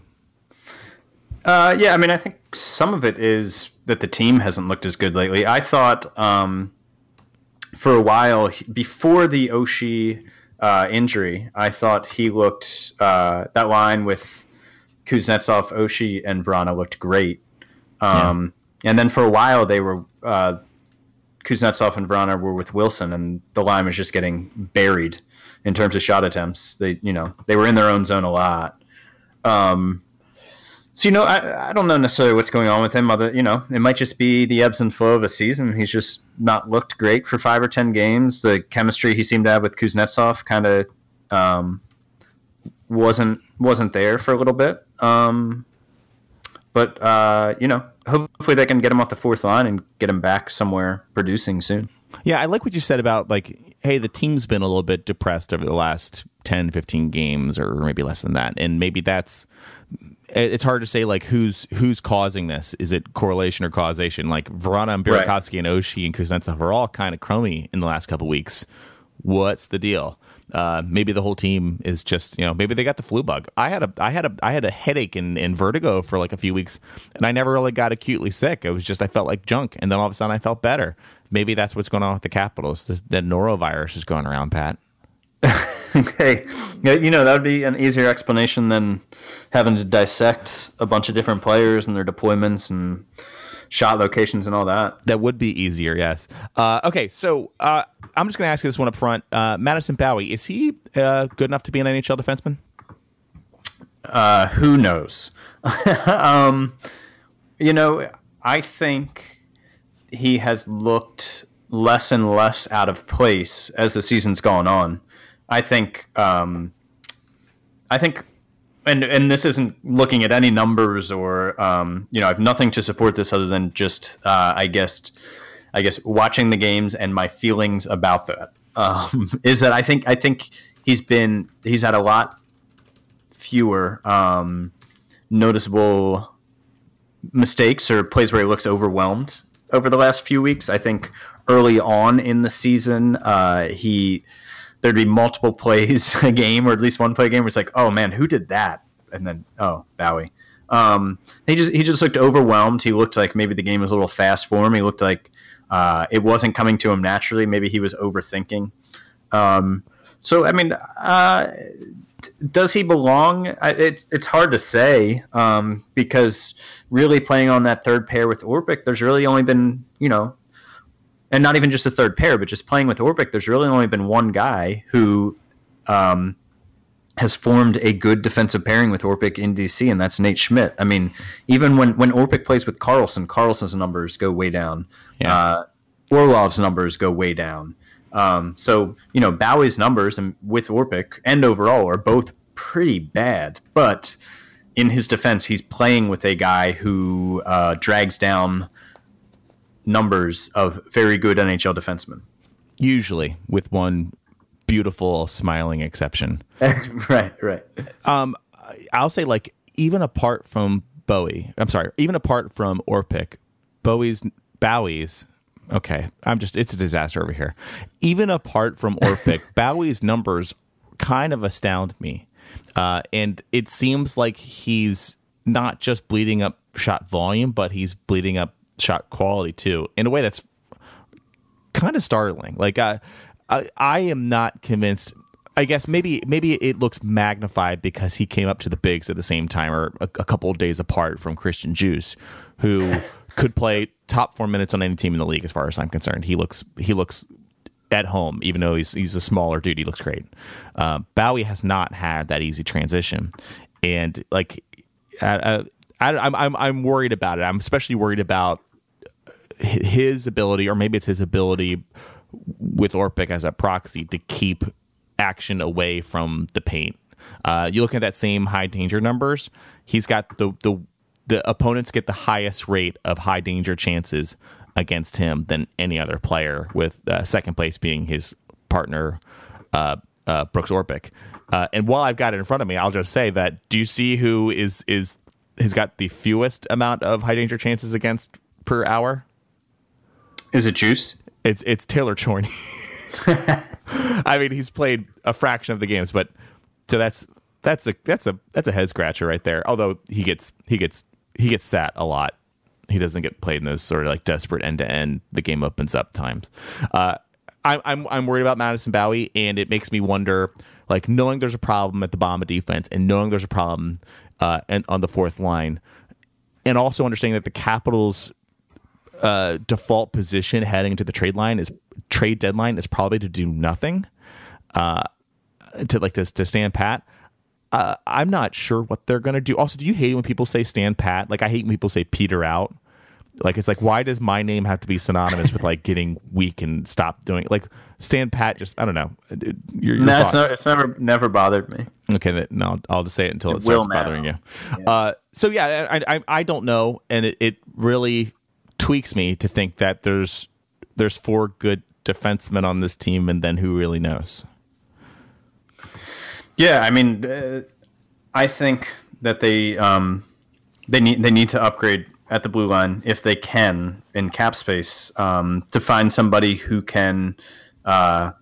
Uh, yeah, I mean, I think some of it is that the team hasn't looked as good lately. I thought um, for a while, before the Oshie uh, injury, I thought he looked, uh, that line with Kuznetsov, Oshie, and Vrana looked great. Um, yeah. And then for a while, they were, uh, Kuznetsov and Vrana were with Wilson, and the line was just getting buried in terms of shot attempts. They, you know, they were in their own zone a lot. Um, So, you know, I, I don't know necessarily what's going on with him. Other, you know, it might just be the ebbs and flow of a season. He's just not looked great for five or ten games. The chemistry he seemed to have with Kuznetsov kind of um, wasn't wasn't there for a little bit. Um, but, uh, you know, hopefully they can get him off the fourth line and get him back somewhere producing soon. Yeah, I like what you said about, like, hey, the team's been a little bit depressed over the last ten, fifteen games, or maybe less than that. And maybe that's... It's hard to say, like, who's who's causing this. Is it correlation or causation? Like, Vrana and Burakovsky right. and Oshie and Kuznetsov are all kind of crummy in the last couple weeks. What's the deal? Uh, maybe the whole team is just, you know, maybe they got the flu bug. I had a, I had a, I had a headache and, and vertigo for like a few weeks, and I never really got acutely sick. It was just I felt like junk, and then all of a sudden I felt better. Maybe that's what's going on with the Capitals. The, the norovirus is going around, Pat. Okay, you know, that would be an easier explanation than having to dissect a bunch of different players and their deployments and shot locations and all that. That would be easier, yes. Uh, okay, so uh, I'm just going to ask you this one up front. Uh, Madison Bowey, is he uh, good enough to be an N H L defenseman? Uh, who knows? um, you know, I think he has looked less and less out of place as the season's gone on. I think, um, I think, and and this isn't looking at any numbers or, um, you know, I have nothing to support this other than just, uh, I guess, I guess watching the games and my feelings about that um, is that I think I think he's been he's had a lot fewer um, noticeable mistakes or plays where he looks overwhelmed over the last few weeks. I think early on in the season, uh, he. There'd be multiple plays a game, or at least one play a game where it's like, oh man, who did that? And then, oh, Bowey. Um, he just he just looked overwhelmed. He looked like maybe the game was a little fast for him. He looked like uh, it wasn't coming to him naturally. Maybe he was overthinking. Um, so, I mean, uh, does he belong? It's it's hard to say um, because really playing on that third pair with Orpik, there's really only been, you know, and not even just a third pair, but just playing with Orpik, there's really only been one guy who um, has formed a good defensive pairing with Orpik in D C, and that's Nate Schmidt. I mean, even when, when Orpik plays with Karlsson, Karlsson's numbers go way down. Yeah. Uh, Orlov's numbers go way down. Um, so, you know, Bowey's numbers and with Orpik and overall are both pretty bad. But in his defense, he's playing with a guy who uh, drags down numbers of very good N H L defensemen. Usually with one beautiful smiling exception. right, right. Um, I'll say like even apart from Bowie, I'm sorry, even apart from Orpik, Bowie's Bowie's. Okay, I'm just it's a disaster over here. Even apart from Orpik, Bowie's numbers kind of astound me, uh, and it seems like he's not just bleeding up shot volume, but he's bleeding up shot quality too, in a way that's kind of startling. Like I, I, I am not convinced. I guess maybe maybe it looks magnified because he came up to the bigs at the same time or a, a couple of days apart from Christian Juice, who could play top four minutes on any team in the league as far as I'm concerned. He looks he looks at home, even though he's he's a smaller dude. He looks great. Uh, Bowie has not had that easy transition, and like I, I, I'm I'm I'm worried about it. I'm especially worried about his ability, or maybe it's his ability with Orpik as a proxy to keep action away from the paint. Uh, you look at that same high danger numbers. He's got the the the opponents get the highest rate of high danger chances against him than any other player, with uh, second place being his partner uh, uh, Brooks Orpik. Uh, and while I've got it in front of me, I'll just say that do you see who is is has got the fewest amount of high danger chances against per hour? Is it Juice? It's it's Taylor Chorney. I mean, he's played a fraction of the games, but so that's that's a that's a that's a head scratcher right there. Although he gets he gets he gets sat a lot. He doesn't get played in those sort of like desperate end to end. The game opens up times. Uh, I, I'm I'm worried about Madison Bowie, and it makes me wonder, like knowing there's a problem at the bottom of defense, and knowing there's a problem uh, and on the fourth line, and also understanding that the Capitals' uh, default position heading into the trade line is trade deadline is probably to do nothing, uh, to like to to stand pat. Uh, I'm not sure what they're gonna do. Also, do you hate when people say stand pat? Like I hate when people say peter out. Like it's like, why does my name have to be synonymous with like getting weak and stop doing it? Like stand pat, just I don't know. Your, your no, it's, thoughts. not, it's never never bothered me. Okay, then, no, I'll just say it until it, It starts will now. bothering you. Yeah. Uh, so yeah, I, I I don't know, and it, it really tweaks me to think that there's there's four good defensemen on this team, and then who really knows? Yeah, I mean, uh, I think that they um, they need they need to upgrade at the blue line if they can in cap space um, to find somebody who can uh,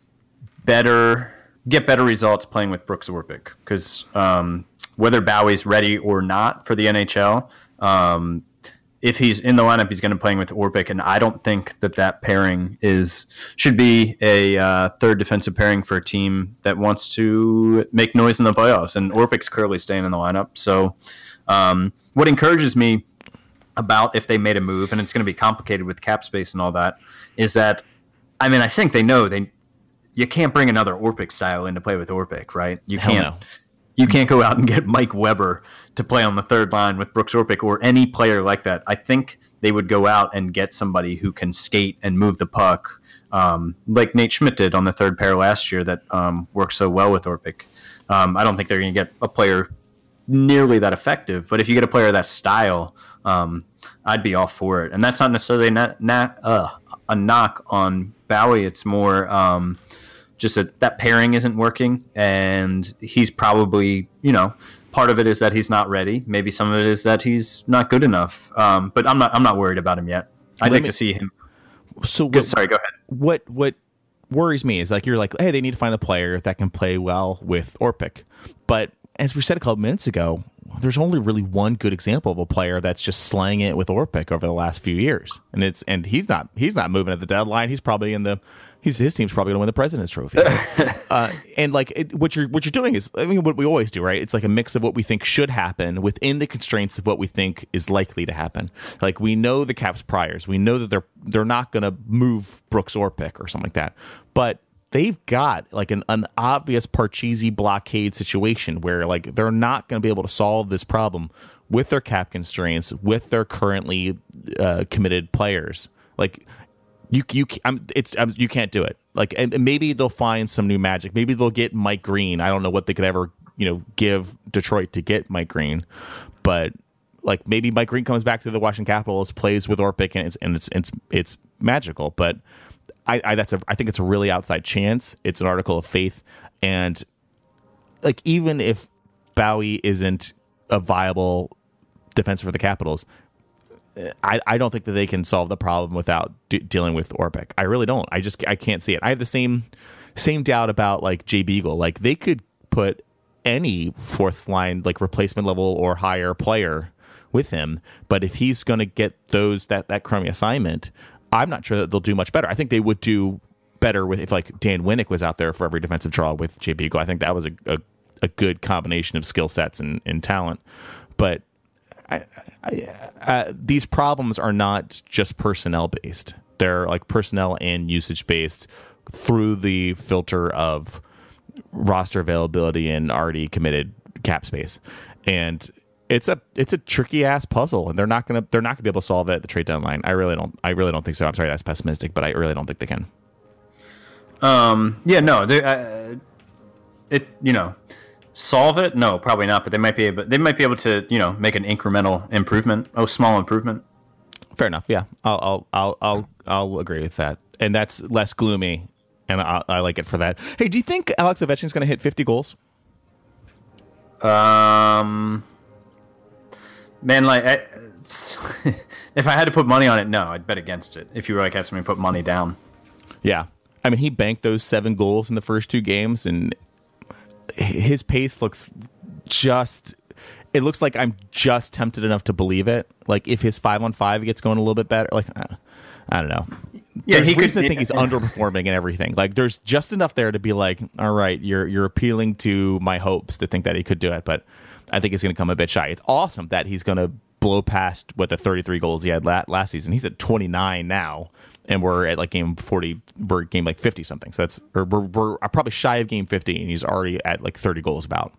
better get better results playing with Brooks Orpik, because um, whether Bowie's ready or not for the N H L, um, if he's in the lineup, he's going to be playing with Orpik, and I don't think that that pairing is should be a uh, third defensive pairing for a team that wants to make noise in the playoffs. And Orpik's currently staying in the lineup. So, um, what encourages me about if they made a move, and it's going to be complicated with cap space and all that, is that, I mean, I think they know they you can't bring another Orpik style in to play with Orpik, right? You Hell can't. no. You can't go out and get Mike Weber to play on the third line with Brooks Orpik or any player like that. I think they would go out and get somebody who can skate and move the puck, um, like Nate Schmidt did on the third pair last year that um, worked so well with Orpik. Um, I don't think they're going to get a player nearly that effective, but if you get a player of that style, um, I'd be all for it. And that's not necessarily not, not, uh, a knock on Bowie. It's more um, – just that that pairing isn't working, and he's probably, you know, part of it is that he's not ready. Maybe some of it is that he's not good enough. Um, but I'm not I'm not worried about him yet. I'd Let like me- to see him. So Good, what, sorry, go ahead. what what worries me is like you're like, hey, they need to find a player that can play well with Orpik. But as we said a couple minutes ago, there's only really one good example of a player that's just slaying it with Orpik over the last few years, and it's and he's not he's not moving at the deadline. He's probably in the he's his team's probably going to win the President's Trophy. uh, and like it, what you're what you're doing is, I mean, what we always do, right? It's like a mix of what we think should happen within the constraints of what we think is likely to happen. Like we know the Caps priors, we know that they're they're not going to move Brooks Orpik or something like that, but they've got like an, an obvious Parcheesi blockade situation where like they're not going to be able to solve this problem with their cap constraints, with their currently uh, committed players. Like you, you, I'm, it's I'm, you can't do it. Like, and, and maybe they'll find some new magic. Maybe they'll get Mike Green. I don't know what they could ever, you know, give Detroit to get Mike Green, but like maybe Mike Green comes back to the Washington Capitals, plays with Orpik, and it's and it's it's it's magical. But I, I that's a I think it's a really outside chance. It's an article of faith, and like even if Bowie isn't a viable defense for the Capitals, I, I don't think that they can solve the problem without de- dealing with Orpik. I really don't. I just I can't see it. I have the same same doubt about like Jay Beagle. Like they could put any fourth line like replacement level or higher player with him, but if he's going to get those that that crummy assignment, I'm not sure that they'll do much better. I think they would do better with if like Dan Winnick was out there for every defensive draw with Jay Beagle. I think that was a a, a good combination of skill sets and, and talent, but. I, I, uh, these problems are not just personnel based. They're like personnel and usage based through the filter of roster availability and already committed cap space. And it's a it's a tricky ass puzzle, and they're not gonna they're not gonna be able to solve it at the trade deadline. I really don't I really don't think so. I'm sorry, that's pessimistic, but I really don't think they can. Um. Yeah. No. They. Uh, it. You know. Solve it? No, probably not. But they might be able. They might be able to, you know, make an incremental improvement. Oh, small improvement. Fair enough. Yeah, I'll I'll I'll I'll, I'll agree with that. And that's less gloomy, and I, I like it for that. Hey, do you think Alex Ovechkin's going to hit fifty goals? Um, man, like, I, if I had to put money on it, no, I'd bet against it. If you were like asking me to put money down, yeah. I mean, he banked those seven goals in the first two games, and his pace looks just it looks like I'm just tempted enough to believe it. Like if his five on five gets going a little bit better, like I, I don't know. Yeah, there's he reason could to think he's underperforming and everything. Like there's just enough there to be like, all right, you're you're appealing to my hopes to think that he could do it, but I think he's going to come a bit shy. It's awesome that he's going to blow past what the thirty-three goals he had la- last season. He's at twenty-nine now. And we're at like game forty, we're at game like fifty something. So that's or we're, we're probably shy of game fifty, and he's already at like thirty goals about.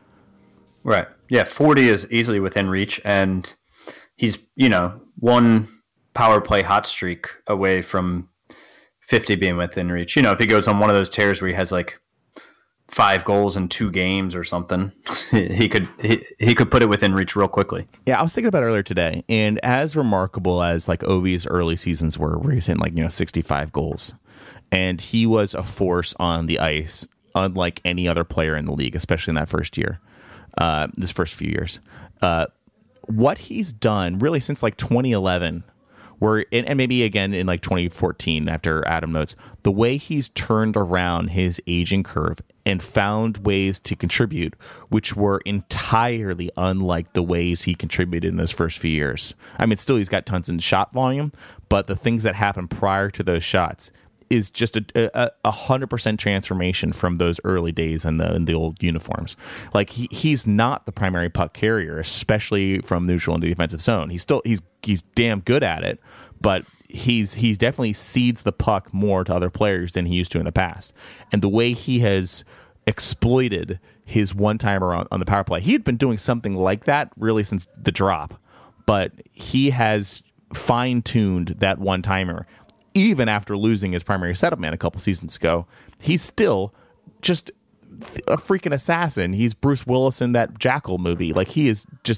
Right. Yeah, forty is easily within reach, and he's, you know, one power play hot streak away from fifty being within reach. You know, if he goes on one of those tears where he has like five goals in two games or something, he could he, he could put it within reach real quickly. Yeah, I was thinking about it earlier today, and as remarkable as like Ovi's early seasons were, where he's hitting like, you know, sixty-five goals, and he was a force on the ice, unlike any other player in the league, especially in that first year, uh, this first few years. Uh, what he's done really since like twenty eleven, where and, and maybe again in like twenty fourteen after Adam notes, the way he's turned around his aging curve and found ways to contribute, which were entirely unlike the ways he contributed in those first few years. I mean, still he's got tons of shot volume, but the things that happened prior to those shots is just a a, a hundred percent transformation from those early days in the in the old uniforms. Like he he's not the primary puck carrier, especially from neutral into the defensive zone. He's still he's he's damn good at it, but he's he's definitely cedes the puck more to other players than he used to in the past. And the way he has exploited his one timer on, on the power play, he had been doing something like that really since the drop, but he has fine tuned that one timer. Even after losing his primary setup man a couple seasons ago, he's still just a freaking assassin. He's Bruce Willis in that Jackal movie. Like he is just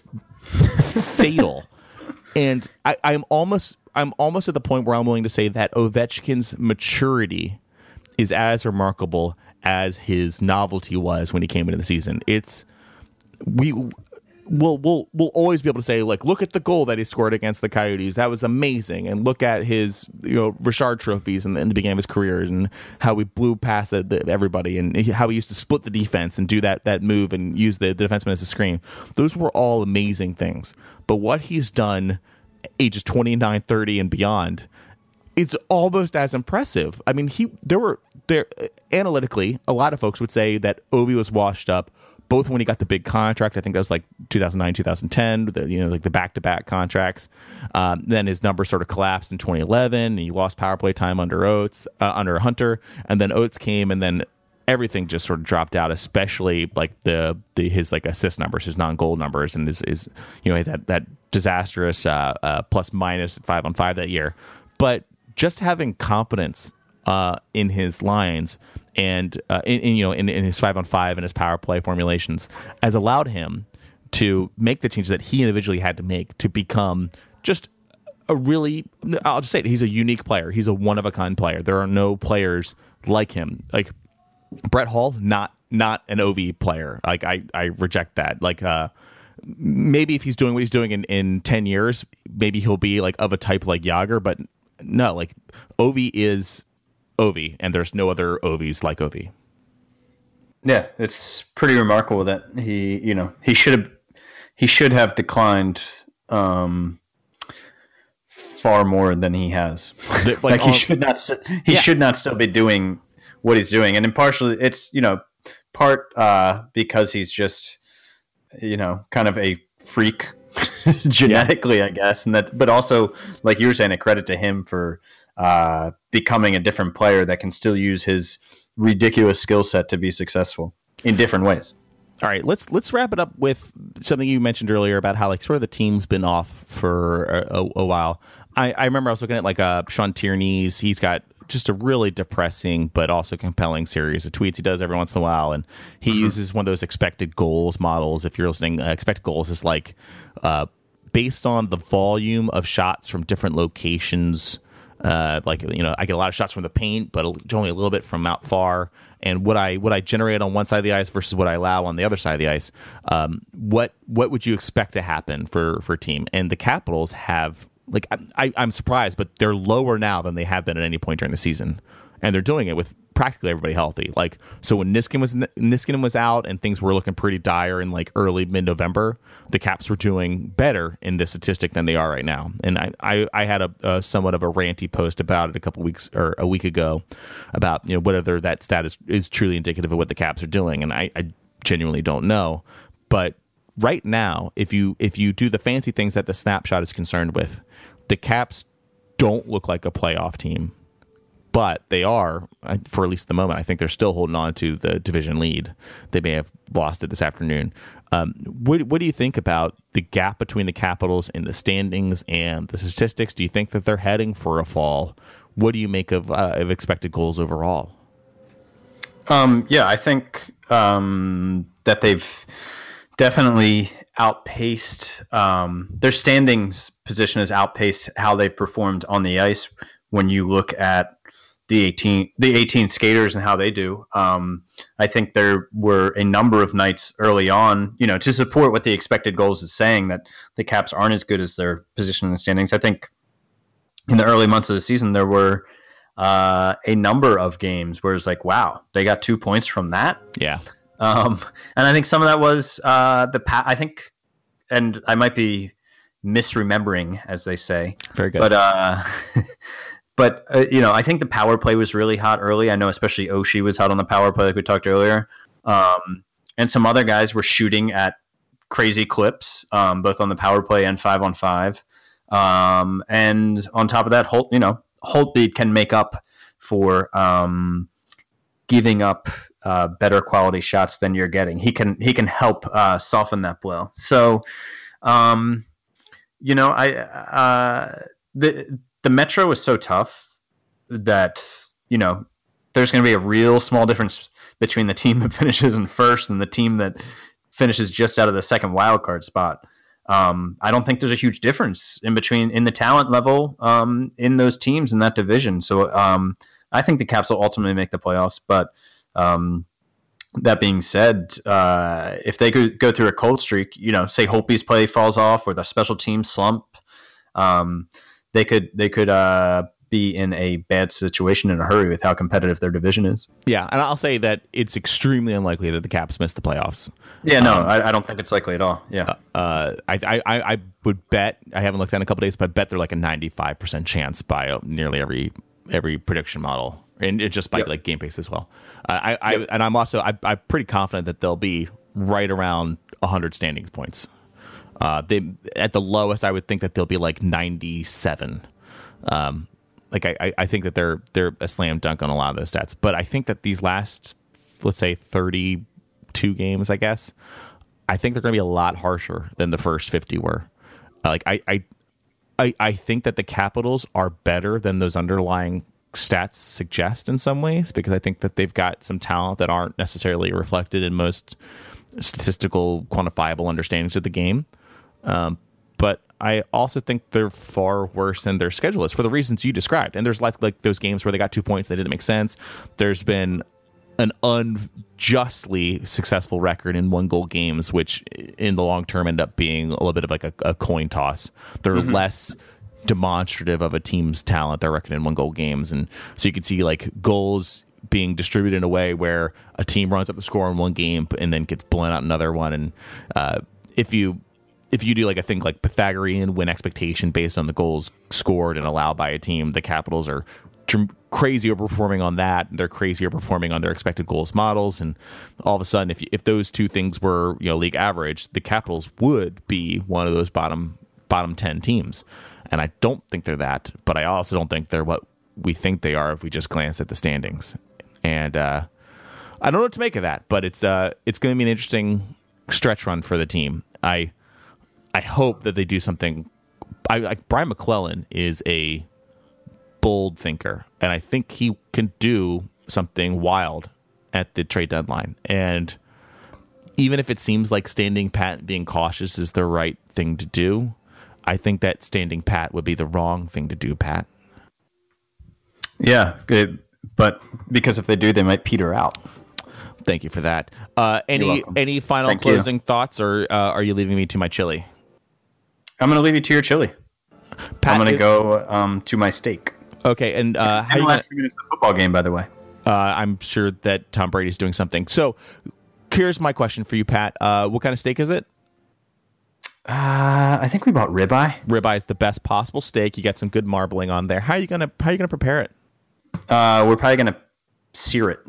fatal. And I, I'm almost, I'm almost at the point where I'm willing to say that Ovechkin's maturity is as remarkable as his novelty was when he came into the season. It's we. We'll, we'll we'll always be able to say, like, look at the goal that he scored against the Coyotes. That was amazing. And look at his, you know, Richard trophies in the, in the beginning of his career and how he blew past the, the, everybody and how he used to split the defense and do that that move and use the, the defenseman as a screen. Those were all amazing things. But what he's done ages twenty-nine, thirty, and beyond, it's almost as impressive. I mean, he there were there analytically, a lot of folks would say that Ovi was washed up both when he got the big contract. I think that was like two thousand nine, two thousand ten, the, you know, like the back-to-back contracts. Um, then his numbers sort of collapsed in twenty eleven. And he lost power play time under Oates, uh, under Hunter, and then Oates came, and then everything just sort of dropped out, especially like the, the his like assist numbers, his non-goal numbers, and his, his you know that that disastrous uh, uh, plus minus five on five that year. But just having competence uh, in his lines and uh, in, in you know in, in his five on five and his power play formulations has allowed him to make the changes that he individually had to make to become just a really, I'll just say it, he's a unique player. He's a one of a kind player. There are no players like him. Like Brett Hall, not not an O V player. Like I, I reject that. Like uh, maybe if he's doing what he's doing in, in ten years, maybe he'll be like of a type like Yager. But no, like Ovi is Ovi, and there's no other Ovies like Ovi. Yeah, it's pretty remarkable that he, you know, he should have he should have declined um, far more than he has. Like, like he um, should not st- he yeah. should not still be doing what he's doing, and impartially, it's you know part uh, because he's just you know kind of a freak genetically, yeah. I guess, and that, but also like you were saying, a credit to him for uh, becoming a different player that can still use his ridiculous skill set to be successful in different ways. All right, let's let's wrap it up with something you mentioned earlier about how like sort of the team's been off for a, a, a while. I, I remember I was looking at like uh, Sean Tierney's. He's got just a really depressing but also compelling series of tweets he does every once in a while, and he mm-hmm. uses one of those expected goals models. If you're listening, uh, expected goals is like uh, based on the volume of shots from different locations. Uh, like you know, I get a lot of shots from the paint, but only a little bit from out far. And what I what I generate on one side of the ice versus what I allow on the other side of the ice. Um, what what would you expect to happen for for a team? And the Capitals have like I, I'm surprised, but they're lower now than they have been at any point during the season, and they're doing it with practically everybody healthy. Like so, when Niskanen was Niskanen was out and things were looking pretty dire in like early mid November, the Caps were doing better in this statistic than they are right now. And I I, I had a, a somewhat of a ranty post about it a couple weeks or a week ago about you know whether that stat is, is truly indicative of what the Caps are doing, and I, I genuinely don't know. But right now, if you if you do the fancy things that the snapshot is concerned with, the Caps don't look like a playoff team. But they are, for at least the moment, I think they're still holding on to the division lead. They may have lost it this afternoon. Um, what, what do you think about the gap between the Capitals in the standings and the statistics? Do you think that they're heading for a fall? What do you make of, uh, of expected goals overall? Um, yeah, I think um, that they've definitely outpaced um, their standings position has outpaced how they've performed on the ice when you look at the eighteen the eighteen skaters and how they do. Um, I think there were a number of nights early on, you know, to support what the expected goals is saying that the Caps aren't as good as their position in the standings. I think in the early months of the season, there were uh, a number of games where it's like, wow, they got two points from that. Yeah. Um, and I think some of that was uh, the pa- I think, and I might be misremembering, as they say. Very good. But uh, But, uh, you know, I think the power play was really hot early. I know especially Oshie was hot on the power play like we talked earlier. Um, and some other guys were shooting at crazy clips, um, both on the power play and five on five. Um, and on top of that, Holt, you know, Holtby can make up for um, giving up uh, better quality shots than you're getting. He can he can help uh, soften that blow. So, um, you know, I uh, the The Metro is so tough that, you know, there's going to be a real small difference between the team that finishes in first and the team that finishes just out of the second wildcard spot. Um, I don't think there's a huge difference in between in the talent level um, in those teams in that division. So um, I think the Caps will ultimately make the playoffs. But um, that being said, uh, if they could go through a cold streak, you know, say Holtby's play falls off or the special team slump, um, They could they could uh, be in a bad situation in a hurry with how competitive their division is. Yeah, and I'll say that it's extremely unlikely that the Caps miss the playoffs. Yeah, no, um, I, I don't think it's likely at all. Yeah, uh, I, I I would bet I haven't looked at it in a couple days, but I bet they're like a ninety-five percent chance by nearly every every prediction model, and it just by yep. like game pace as well. Uh, I, I yep. and I'm also I, I'm pretty confident that they'll be right around one hundred standings points. Uh, they at the lowest, I would think that they'll be like ninety-seven. Um, like I, I think that they're they're a slam dunk on a lot of those stats. But I think that these last, let's say, thirty-two games, I guess, I think they're going to be a lot harsher than the first fifty were. Uh, like I, I, I, I think that the Capitals are better than those underlying stats suggest in some ways, because I think that they've got some talent that aren't necessarily reflected in most statistical, quantifiable understandings of the game. Um, but I also think they're far worse than their schedule is for the reasons you described. And there's like like those games where they got two points that didn't make sense. There's been an unjustly successful record in one goal games, which in the long term end up being a little bit of like a, a coin toss. They're mm-hmm. less demonstrative of a team's talent, their record in one goal games. And so you can see like goals being distributed in a way where a team runs up the score in one game and then gets blown out in another one. And uh, if you if you do like a thing like Pythagorean win expectation based on the goals scored and allowed by a team, the Capitals are tr- crazy overperforming on that. They're crazy overperforming on their expected goals models. And all of a sudden, if if those two things were, you know, league average, the Capitals would be one of those bottom bottom ten teams. And I don't think they're that, but I also don't think they're what we think they are if we just glance at the standings. And uh, I don't know what to make of that, but it's uh, it's going to be an interesting stretch run for the team. I I hope that they do something. I, like Brian McClellan is a bold thinker, and I think he can do something wild at the trade deadline. And even if it seems like standing pat and being cautious is the right thing to do, I think that standing pat would be the wrong thing to do, Pat. Yeah, good. But because if they do, they might peter out. Thank you for that. Uh, any any final Thank closing you. thoughts, or uh, are you leaving me to my chili? I'm going to leave you to your chili. Pat, I'm going to it, go um, to my steak. Okay, and uh, how and you the last gonna, few minutes of the football game, by the way. uh, I'm sure that Tom Brady's doing something. So here's my question for you, Pat. Uh, what kind of steak is it? Uh, I think we bought ribeye. Ribeye is the best possible steak. You got some good marbling on there. How are you gonna How are you gonna prepare it? Uh, we're probably going to sear it.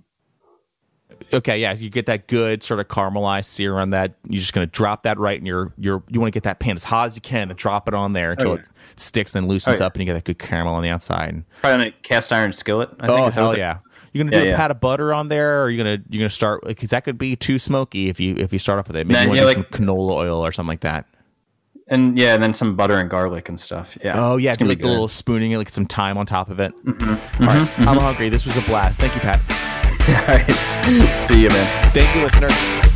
Okay, yeah, you get that good sort of caramelized sear on that. You're just going to drop that right in your your. You want to get that pan as hot as you can, and drop it on there until oh, yeah. it sticks, then loosens oh, yeah. up, and you get that good caramel on the outside. Probably on a cast iron skillet. I Oh think. Is that hell what yeah! You're gonna do Yeah, a yeah. pat of butter on there, or are you gonna you're gonna start because that could be too smoky if you if you start off with it. Maybe Nah, you want yeah, to do like- some canola oil or something like that. And yeah, and then some butter and garlic and stuff. Yeah. Oh yeah, It's do gonna like be the good. little spooning it, like some thyme on top of it. Mm-hmm. All right, I'm hungry. This was a blast. Thank you, Pat. All right. See you, man. Thank you, listeners.